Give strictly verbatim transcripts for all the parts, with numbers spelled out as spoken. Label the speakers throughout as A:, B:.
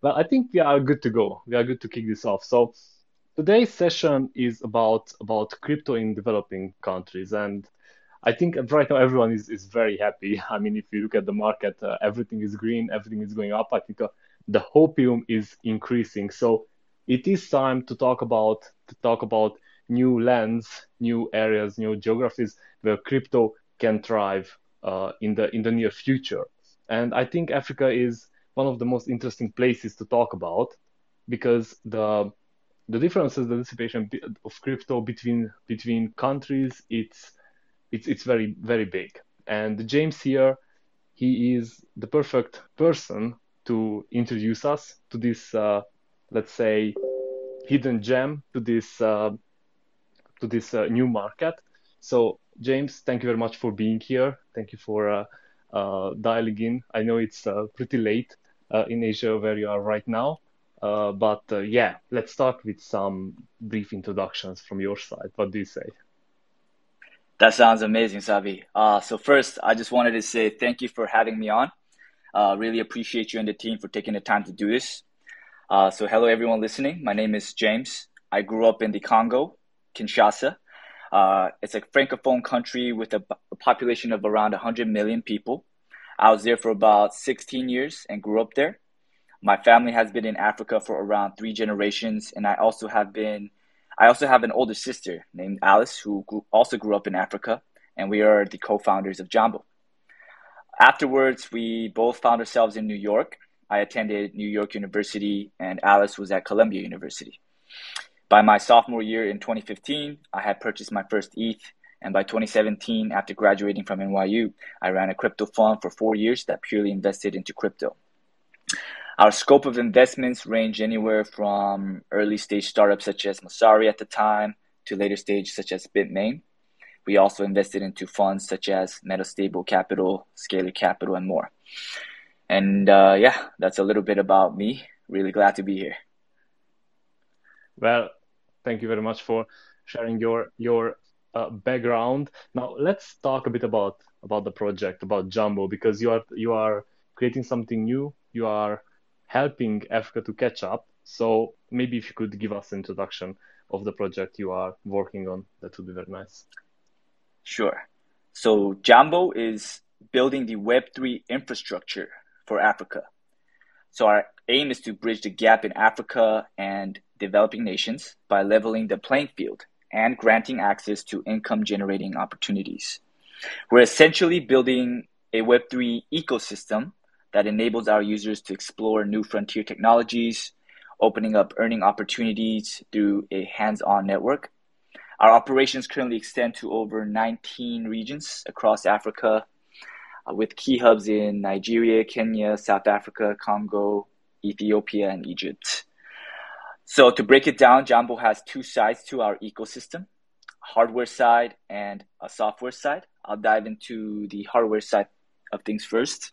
A: Well, I think we are good to go. We are good to kick this off. So today's session is about about crypto in developing countries, and I think right now everyone is is very happy. I mean, if you look at the market, uh, everything is green, everything is going up. I think uh, the hopium is increasing. So it is time to talk about to talk about new lands, new areas, new geographies where crypto can thrive uh, in the in the near future. And I think Africa is one of the most interesting places to talk about because the the differences, the dissipation bi- of crypto between between countries, it's it's it's very very big. And James here, he is the perfect person to introduce us to this, uh, let's say, hidden gem, to this uh, to this uh, new market. So James, thank you very much for being here. Thank you for uh, uh, dialing in. I know it's uh, pretty late uh, in Asia where you are right now. Uh, but uh, yeah, let's start with some brief introductions from your side. What do you say?
B: That sounds amazing, Savi. Uh, so first, I just wanted to say thank you for having me on. Uh, really appreciate you and the team for taking the time to do this. Uh, so hello, everyone listening. My name is James. I grew up in the Congo, Kinshasa. Uh, it's a francophone country with a, a population of around one hundred million people. I was there for about sixteen years and grew up there. My family has been in Africa for around three generations, and I also have been I also have an older sister named Alice who grew, also grew up in Africa, and we are the co-founders of Jambo. Afterwards, we both found ourselves in New York. I attended New York University, and Alice was at Columbia University. By my sophomore year in twenty fifteen, I had purchased my first E T H, and by twenty seventeen, after graduating from N Y U, I ran a crypto fund for four years that purely invested into crypto. Our scope of investments range anywhere from early stage startups such as Mosari at the time to later stage such as Bitmain. We also invested into funds such as Metastable Capital, Scalar Capital, and more. And uh, yeah, that's a little bit about me. Really glad to be here.
A: Well, thank you very much for sharing your your uh, background. Now let's talk a bit about about the project, about Jumbo, because you are you are creating something new. You are helping Africa to catch up. So maybe if you could give us an introduction of the project you are working on, that would be very nice.
B: Sure. So Jambo is building the Web three infrastructure for Africa. So our aim is to bridge the gap in Africa and developing nations by leveling the playing field and granting access to income generating opportunities. We're essentially building a Web three ecosystem that enables our users to explore new frontier technologies, opening up earning opportunities through a hands on network. Our operations currently extend to over nineteen regions across Africa, uh, with key hubs in Nigeria, Kenya, South Africa, Congo, Ethiopia, and Egypt. So, to break it down, Jambo has two sides to our ecosystem: hardware side and a software side. I'll dive into the hardware side of things first.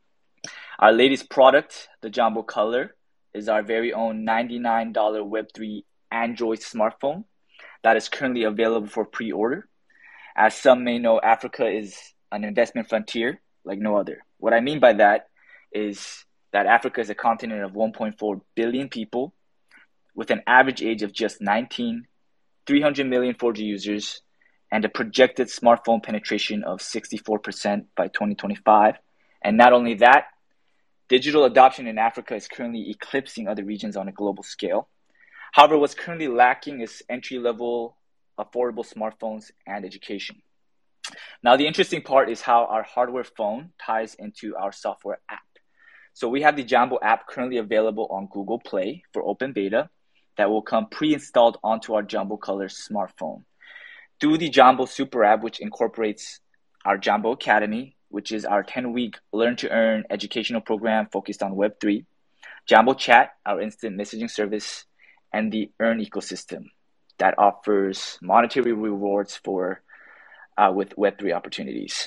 B: Our latest product, the Jambo Color, is our very own ninety-nine dollars Web three Android smartphone that is currently available for pre order. As some may know, Africa is an investment frontier like no other. What I mean by that is that Africa is a continent of one point four billion people with an average age of just nineteen, three hundred million four G users, and a projected smartphone penetration of sixty-four percent by twenty twenty-five. And not only that, digital adoption in Africa is currently eclipsing other regions on a global scale. However, what's currently lacking is entry level, affordable smartphones and education. Now, the interesting part is how our hardware phone ties into our software app. So, we have the Jambo app currently available on Google Play for open beta that will come pre installed onto our Jambo Color smartphone. Through the Jambo Super App, which incorporates our Jambo Academy, which is our ten week learn to earn educational program focused on Web three, Jambo Chat, our instant messaging service, and the Earn ecosystem that offers monetary rewards for uh, with Web three opportunities.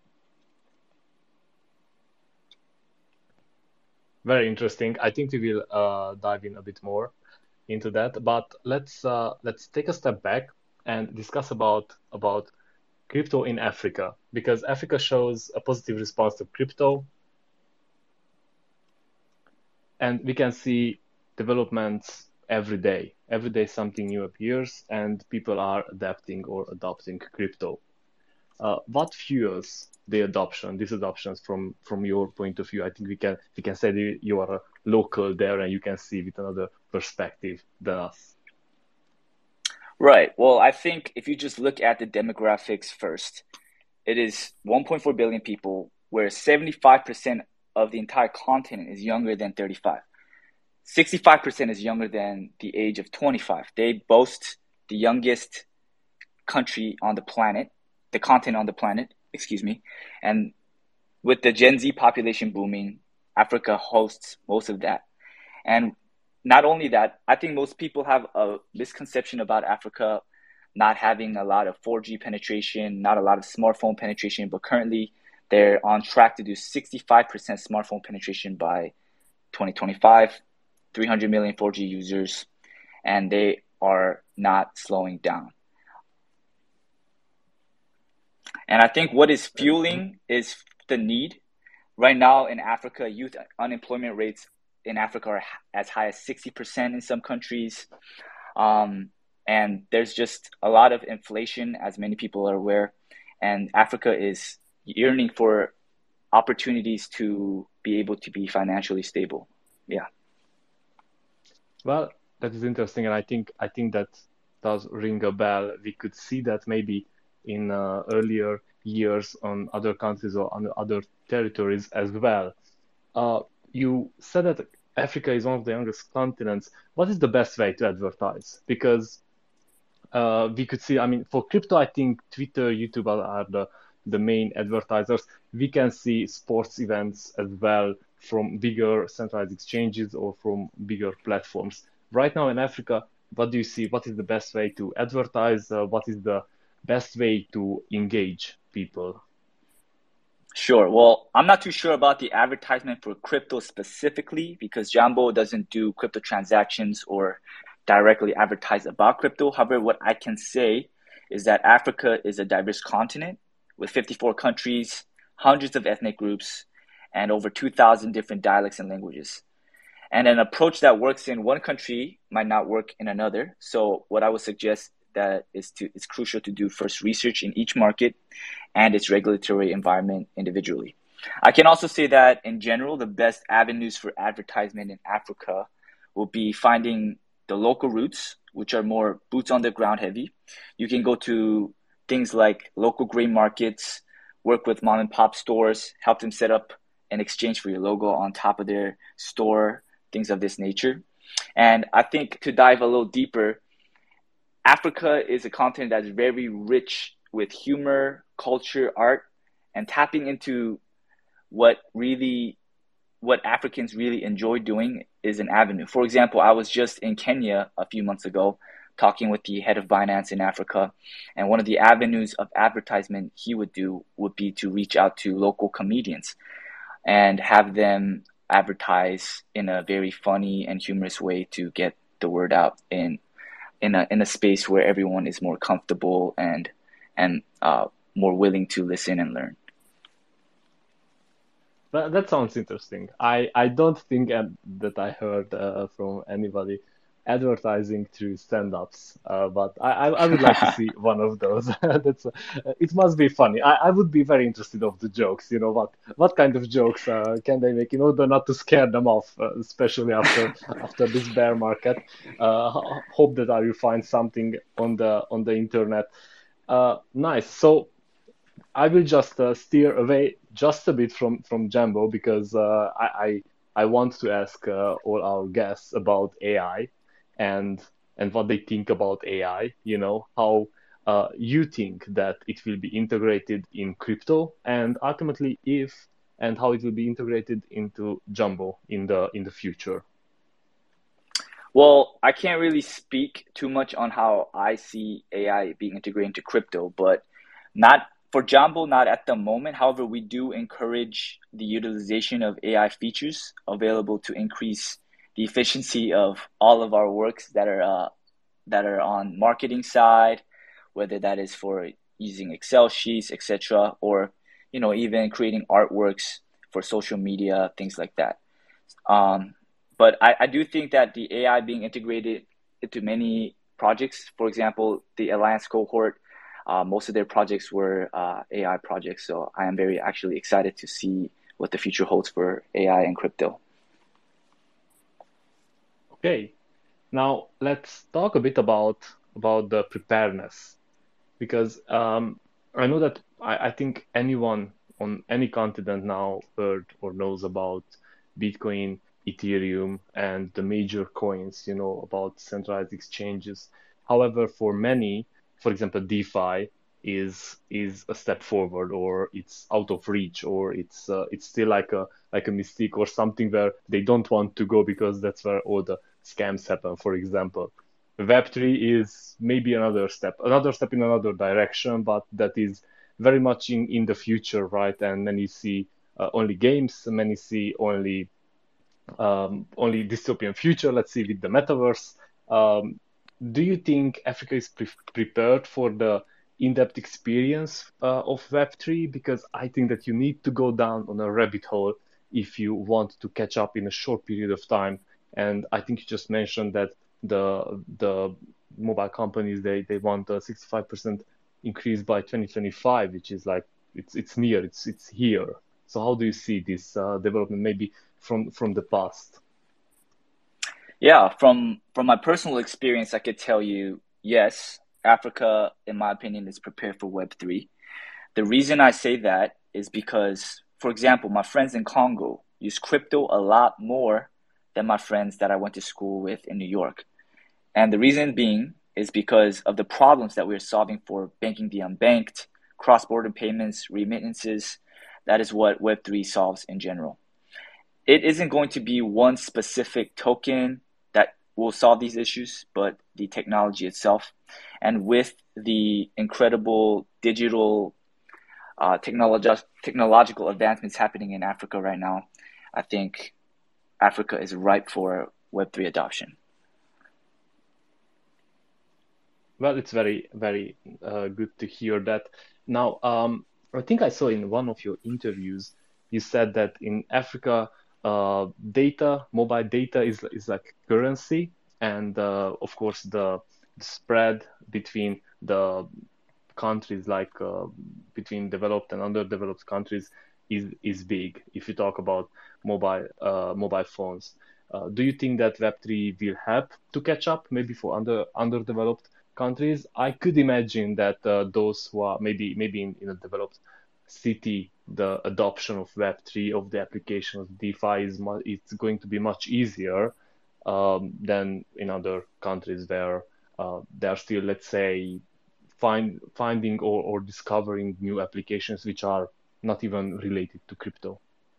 A: Very interesting. I think we will uh, dive in a bit more into that, but let's uh, let's take a step back and discuss about about crypto in Africa, because Africa shows a positive response to crypto, and we can see developments every day. Every day something new appears, and people are adapting or adopting crypto. Uh, what fuels the adoption, these adoptions from from your point of view? I think we can we can say that you are a local there and you can see with another perspective than us.
B: Right. Well, I think if you just look at the demographics first, it is one point four billion people, where seventy-five percent of the entire continent is younger than thirty-five. sixty-five percent is younger than the age of twenty-five. They boast the youngest country on the planet, the continent on the planet, excuse me. And with the Gen Z population booming, Africa hosts most of that. And not only that, I think most people have a misconception about Africa not having a lot of four G penetration, not a lot of smartphone penetration, but currently they're on track to do sixty-five percent smartphone penetration by twenty twenty-five, three hundred million four G users, and they are not slowing down. And I think what is fueling is the need. Right now in Africa, youth unemployment rates in Africa are as high as sixty percent in some countries. Um, and there's just a lot of inflation, as many people are aware. And Africa is yearning for opportunities to be able to be financially stable. Yeah.
A: Well, that is interesting, and I think I think that does ring a bell. We could see that maybe in uh, earlier years on other countries or on other territories as well. Uh, you said that Africa is one of the youngest continents. What is the best way to advertise? Because uh, we could see, I mean, for crypto, I think Twitter, YouTube are, are the, the main advertisers. We can see sports events as well from bigger centralized exchanges or from bigger platforms. Right now in Africa, what do you see? What is the best way to advertise? Uh, what is the best way to engage people?
B: Sure. Well, I'm not too sure about the advertisement for crypto specifically because Jambo doesn't do crypto transactions or directly advertise about crypto. However, what I can say is that Africa is a diverse continent with fifty-four countries, hundreds of ethnic groups, and over two thousand different dialects and languages. And an approach that works in one country might not work in another. So what I would suggest that is to it's crucial to do first research in each market and its regulatory environment individually. I can also say that in general, the best avenues for advertisement in Africa will be finding the local routes, which are more boots on the ground heavy. You can go to things like local grain markets, work with mom and pop stores, help them set up an exchange for your logo on top of their store, things of this nature. And I think to dive a little deeper, Africa is a continent that's very rich with humor, culture, art, and tapping into what really, what Africans really enjoy doing is an avenue. For example, I was just in Kenya a few months ago talking with the head of Binance in Africa, and one of the avenues of advertisement he would do would be to reach out to local comedians and have them advertise in a very funny and humorous way to get the word out in in a in a space where everyone is more comfortable and and uh, more willing to listen and learn.
A: That, that sounds interesting. I, I don't think uh, that I heard uh, from anybody advertising through stand-ups, uh, but I, I, I would like to see one of those. That's uh, it must be funny. I, I would be very interested of the jokes. You know what what kind of jokes uh, can they make in order not to scare them off, uh, especially after after this bear market. Uh, ho- hope that I will find something on the on the internet. Uh, nice. So I will just uh, steer away just a bit from from Jambo because uh, I, I I want to ask uh, all our guests about A I and and what they think about A I. You know how uh, you think that it will be integrated in crypto, and ultimately if and how it will be integrated into Jumbo in the in the future.
B: Well, I can't really speak too much on how I see A I being integrated into crypto, but not for Jambo, not at the moment. However, we do encourage the utilization of A I features available to increase the efficiency of all of our works that are uh, that are on marketing side, whether that is for using Excel sheets, et cetera, or you know even creating artworks for social media, things like that. Um, but I, I do think that the A I being integrated into many projects, for example, the Alliance cohort, uh, most of their projects were uh, A I projects. So I am very actually excited to see what the future holds for A I and crypto.
A: Okay, now let's talk a bit about about the preparedness because um, I know that I, I think anyone on any continent now heard or knows about Bitcoin, Ethereum, and the major coins, you know, about centralized exchanges. However, for many, for example, DeFi is is a step forward, or it's out of reach, or it's uh, it's still like a like a mystique or something where they don't want to go because that's where all the scams happen, for example. Web three is maybe another step, another step in another direction, but that is very much in, in the future, right? And many see uh, only games, many see only um, only dystopian future, let's see, with the metaverse. Um, do you think Africa is pre prepared for the in-depth experience uh, of Web three? Because I think that you need to go down on a rabbit hole if you want to catch up in a short period of time. And I think you just mentioned that the the mobile companies they they want a sixty-five percent increase by twenty twenty-five, which is like it's it's near, it's it's here. So how do you see this uh, development maybe from from the past?
B: Yeah, from from my personal experience, I could tell you, yes, Africa, in my opinion, is prepared for Web three. The reason I say that is because, for example, my friends in Congo use crypto a lot more than my friends that I went to school with in New York. And the reason being is because of the problems that we're solving for banking the unbanked, cross-border payments, remittances. That is what Web three solves in general. It isn't going to be one specific token that will solve these issues, but the technology itself. And with the incredible digital uh, technologi- technological advancements happening in Africa right now, I think Africa is ripe for Web three adoption.
A: Well, it's very, very uh, good to hear that. Now, um, I think I saw in one of your interviews, you said that in Africa, uh, data, mobile data is is like currency, and uh, of course the, the spread between the countries, like uh, between developed and underdeveloped countries, is is big. If you talk about mobile uh, mobile phones, uh, do you think that Web three will help to catch up, maybe for under underdeveloped countries? I could imagine that uh, those who are maybe maybe in, in a developed city, the adoption of Web three of the application of DeFi is mu it's going to be much easier um, than in other countries where uh, they are still, let's say, find finding or, or discovering new applications which are not even related to crypto.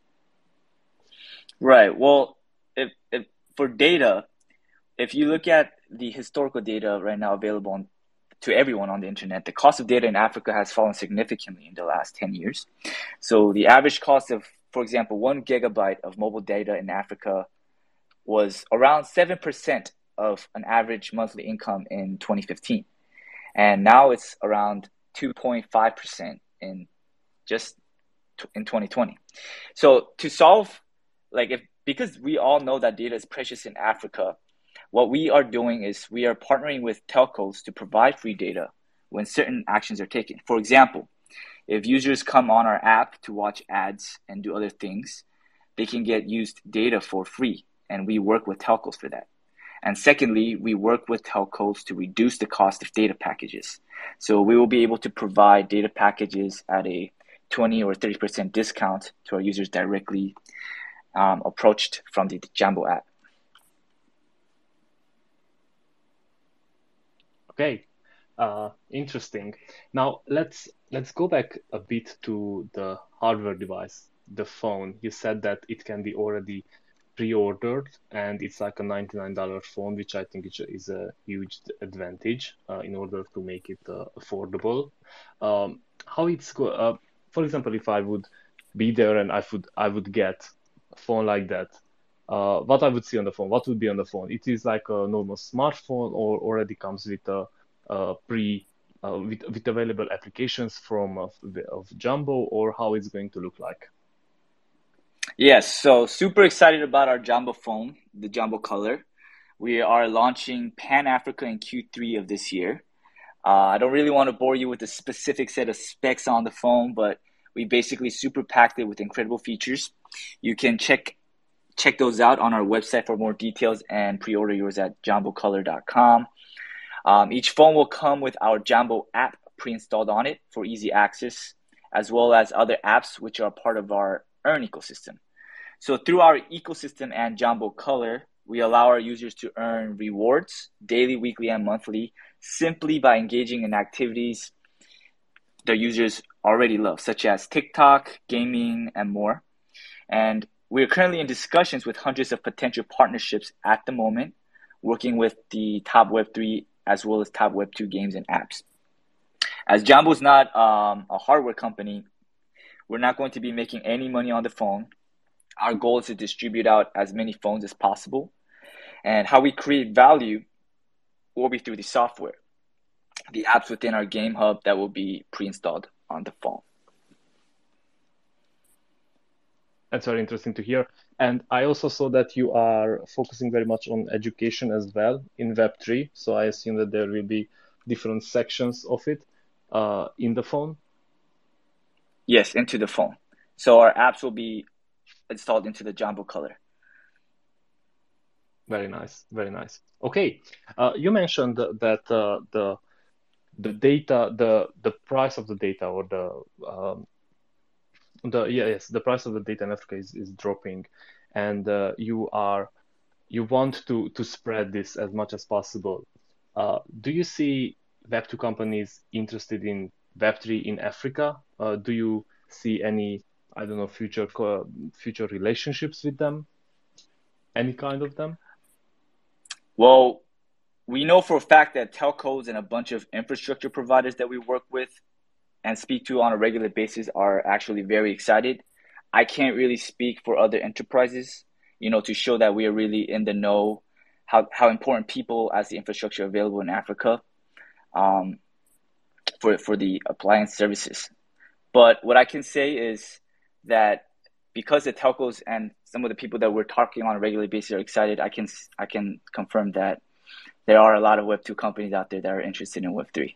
B: Right. Well, if, if for data, if you look at the historical data right now available on, to everyone on the internet, the cost of data in Africa has fallen significantly in the last ten years. So the average cost of, for example, one gigabyte of mobile data in Africa was around seven percent of an average monthly income in twenty fifteen. And now it's around two point five percent in just in twenty twenty. So to solve, like if, because we all know that data is precious in Africa, what we are doing is we are partnering with telcos to provide free data when certain actions are taken. For example, if users come on our app to watch ads and do other things, they can get used data for free, and we work with telcos for that. And secondly, we work with telcos to reduce the cost of data packages. So we will be able to provide data packages at a twenty or thirty percent discount to our users directly um, approached from the Jambo app.
A: Okay, uh, interesting. Now let's let's go back a bit to the hardware device, the phone. You said that it can be already pre-ordered and it's like a ninety-nine dollar phone, which I think is a is a huge advantage uh, in order to make it uh, affordable. Um, how it's go uh, for example, if I would be there and I would I would get a phone like that, uh, what I would see on the phone, what would be on the phone? It is like a normal smartphone or already comes with a, a pre uh, with, with available applications from of, of Jumbo, or how it's going to look like?
B: Yes, so super excited about our Jumbo phone, the Jumbo Color. We are launching Pan Africa in Q three of this year. Uh, I don't really want to bore you with a specific set of specs on the phone, but we basically super packed it with incredible features. You can check check those out on our website for more details and pre-order yours at jambo color dot com. Um, each phone will come with our Jumbo app pre-installed on it for easy access, as well as other apps which are part of our Earn ecosystem. So through our ecosystem and Jumbo Color, we allow our users to earn rewards daily, weekly, and monthly simply by engaging in activities their users already love, such as TikTok, gaming, and more. And we're currently in discussions with hundreds of potential partnerships at the moment, working with the top Web three as well as top Web two games and apps. As Jumbo is not um, a hardware company, we're not going to be making any money on the phone. Our goal is to distribute out as many phones as possible. And how we create value will be through the software, the apps within our game hub that will be pre-installed on the phone.
A: That's very interesting to hear. And I also saw that you are focusing very much on education as well in Web three. So I assume that there will be different sections of it uh, in the phone.
B: Yes, into the phone. So our apps will be installed into the Jumbo Color.
A: Very nice, very nice. Okay, uh, you mentioned that uh, the the data, the the price of the data, or the um, the yeah, yes, the price of the data in Africa is, is dropping, and uh, you are you want to to spread this as much as possible. Uh, do you see Web two companies interested in Web three in Africa? Uh, do you see any, I don't know, future co future relationships with them? Any kind of them?
B: Well, we know for a fact that telcos and a bunch of infrastructure providers that we work with and speak to on a regular basis are actually very excited. I can't really speak for other enterprises, you know, to show that we are really in the know how, how important people as the infrastructure available in Africa um, for, for the appliance services. But what I can say is that because the telcos and some of the people that we're talking on a regular basis are excited, I can I can confirm that there are a lot of Web two companies out there that are interested in Web three.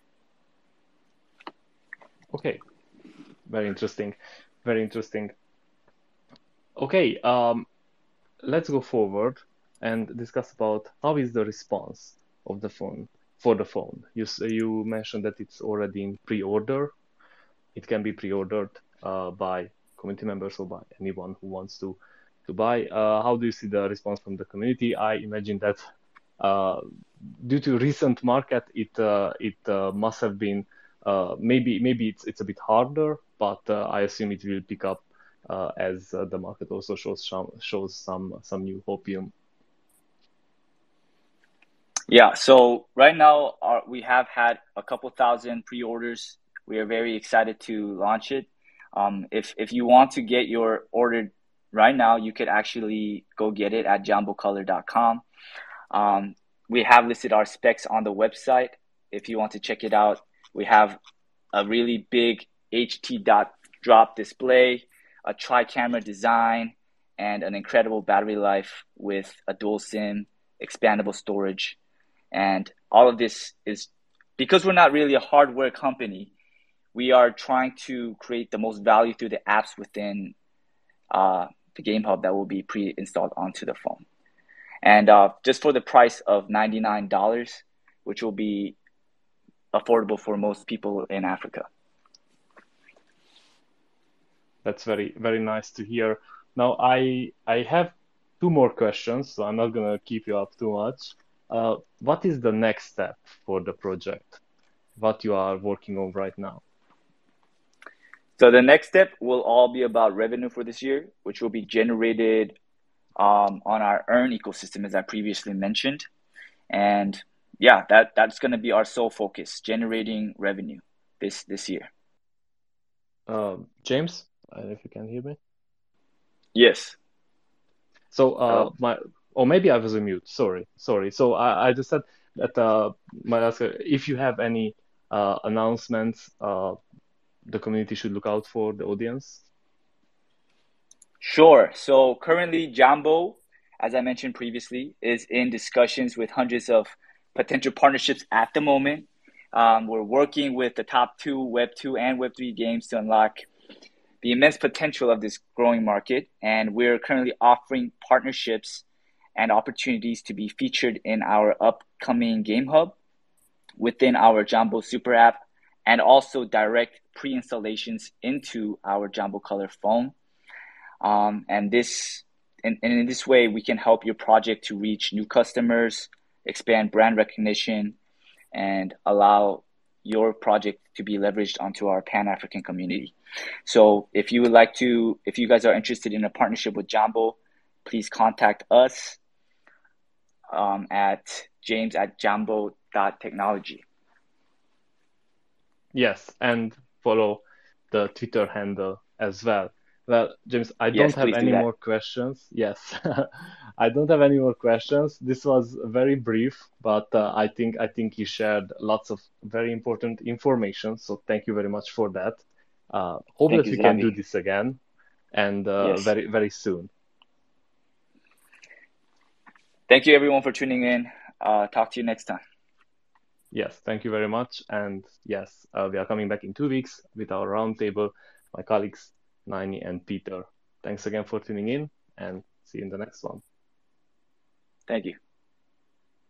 A: Okay, very interesting, very interesting. Okay, um, let's go forward and discuss about how is the response of the phone for the phone. You you mentioned that it's already in pre-order. It can be pre-ordered uh, by community members or by anyone who wants to to buy. Uh, how do you see the response from the community? I imagine that uh, due to recent market, it uh, it uh, must have been uh, maybe maybe it's it's a bit harder, but uh, I assume it will pick up uh, as uh, the market also shows some shows some some new hopium.
B: Yeah, so right now our, we have had a couple thousand pre-orders. We are very excited to launch it. Um, if if you want to get your order right now, you could actually go get it at jambo color dot com. Um, we have listed our specs on the website. If you want to check it out, we have a really big H D dot drop display, a tri-camera design, and an incredible battery life with a dual SIM, expandable storage. And all of this is because we're not really a hardware company, we are trying to create the most value through the apps within uh, the Game Hub that will be pre-installed onto the phone. And uh, just for the price of ninety-nine dollars, which will be affordable for most people in Africa.
A: That's very very nice to hear. Now I I have two more questions, so I'm not gonna keep you up too much. Uh, what is the next step for the project? What you are working on right now?
B: So the next step will all be about revenue for this year, which will be generated um, on our Earn ecosystem, as I previously mentioned. And yeah, that, that's going to be our sole focus, generating revenue this, this year.
A: Uh, James, I don't know if you can hear me.
B: Yes.
A: So uh,
B: Hello?
A: my or maybe I was on mute. Sorry, sorry. So I, I just said that uh, my last if you have any uh, announcements, uh, the community should look out for the audience.
B: Sure. So currently, Jambo, as I mentioned previously, is in discussions with hundreds of potential partnerships at the moment. Um, we're working with the top two Web two and Web three games to unlock the immense potential of this growing market. And we're currently offering partnerships and opportunities to be featured in our upcoming Game Hub within our Jambo Super App, and also direct pre-installations into our Jambo Color phone. Um, and this and, and in this way, we can help your project to reach new customers, expand brand recognition, and allow your project to be leveraged onto our Pan-African community. So if you would like to, if you guys are interested in a partnership with Jambo, please contact us um, at james at jambo dot technology.
A: Yes, and follow the Twitter handle as well. Well, James, I don't
B: Yes,
A: have
B: please do
A: any
B: that.
A: more questions. Yes, I don't have any more questions. This was very brief, but uh, I think I think you shared lots of very important information. So thank you very much for that. Uh, hope
B: Thank
A: that
B: you,
A: we can do
B: Zavi.
A: this again and uh,
B: Yes.
A: very very soon.
B: Thank you, everyone, for tuning in. Uh, talk to you next time.
A: Yes, thank you very much. And yes, uh, we are coming back in two weeks with our roundtable. My colleagues, Naini and Peter. Thanks again for tuning in and see you in the next one.
B: Thank you.